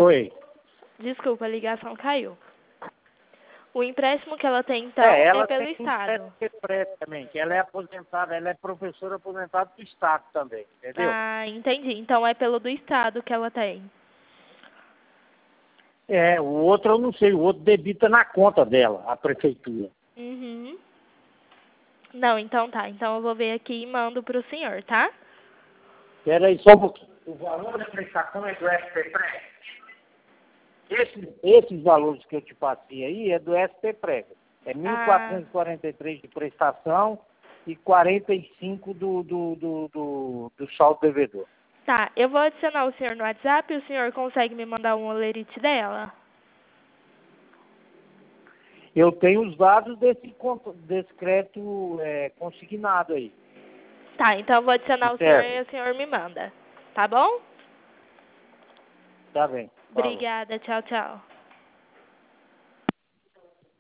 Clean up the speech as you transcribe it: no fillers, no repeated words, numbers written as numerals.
Oi. Desculpa, a ligação caiu. O empréstimo que ela tem, então, Ela é pelo tem Estado. empréstimo também, que ela é aposentada, ela é professora aposentada do Estado também, entendeu? Ah, entendi. Então é pelo do Estado que ela tem. O outro eu não sei, o outro debita na conta dela, a prefeitura. Uhum. Não, então tá. Então eu vou ver aqui e mando pro senhor, tá? Espera aí só um pouquinho. O valor da prestação é do SPPreg? Esses valores que eu te passei aí é do SPPreg. É Ah, 1.443 de prestação e 45 do saldo devedor. tá. Eu vou adicionar o senhor no WhatsApp e o senhor consegue me mandar um olerite dela? Eu tenho os dados desse crédito consignado aí. Tá, então eu vou adicionar o senhor Certo? e o senhor me manda. Tá bom? Tá bem. Falou. Obrigada. Tchau, tchau.